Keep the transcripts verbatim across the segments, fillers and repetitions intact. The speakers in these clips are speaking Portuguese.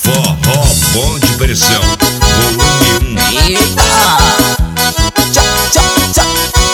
Forró Bom de Pressão, volume um. Eita! Tchá, tchá, tchá.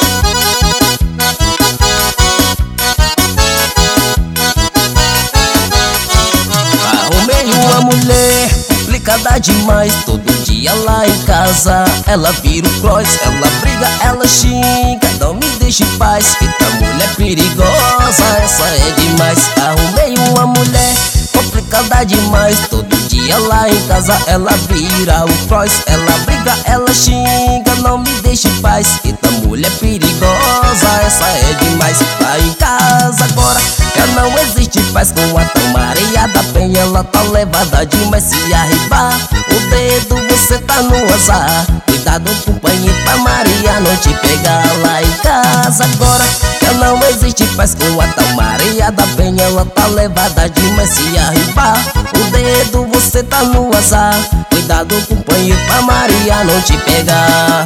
Arrumei uma mulher complicada demais. Todo dia lá em casa ela vira o cross. Ela briga, ela xinga, não me deixa em paz. Eita, mulher perigosa, essa é demais. Arrumei uma mulher complicada demais. Todo dia lá em casa ela vira o cross. Ela briga, ela xinga, não me deixa em paz. Eita, mulher perigosa, essa é demais. Lá em casa agora já não existe paz. Com a tão Maria da Penha ela tá levada demais. Se arribar o dedo você tá no azar. Cuidado, companheiro, pra Maria não te pegar. Lá em casa agora já não existe paz. Com a tal Maria da Penha ela tá levada demais. Se arribar o dedo você tá no azar. Cuidado, companheiro, pra Maria não te pegar.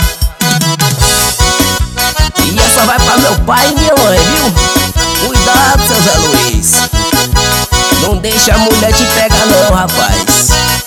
E essa vai pra meu pai e minha mãe, viu? Cuidado, seu Zé Luiz, não deixa a mulher te pegar não, rapaz.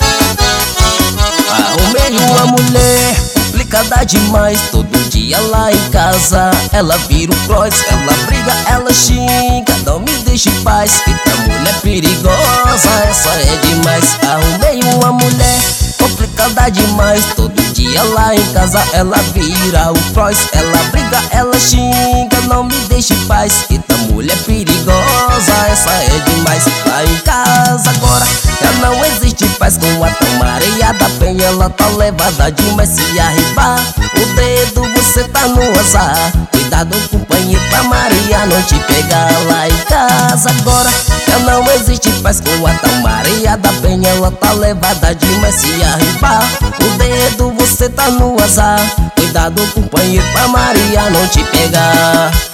Arrumei uma mulher complicada demais. Todo dia lá em casa ela vira o cross. Ela briga, ela xinga, não me deixa em paz. Eita, mulher perigosa, essa é demais. Arrumei uma mulher complicada demais. Todo dia lá em casa ela vira o cross. Ela briga, ela xinga, não me deixa em paz. Eita, mulher perigosa, essa é demais. Lá em casa agora já não existe paz. Com a tão Maria da Penha ela tá levada demais. Se arribar o dedo você tá no azar. Cuidado, companheiro, pra Maria não te pegar. Lá em casa agora já não existe paz. Com a tão Maria da Penha ela tá levada demais. Se arribar o dedo você tá no azar. Cuidado, companheiro, pra Maria não te pegar.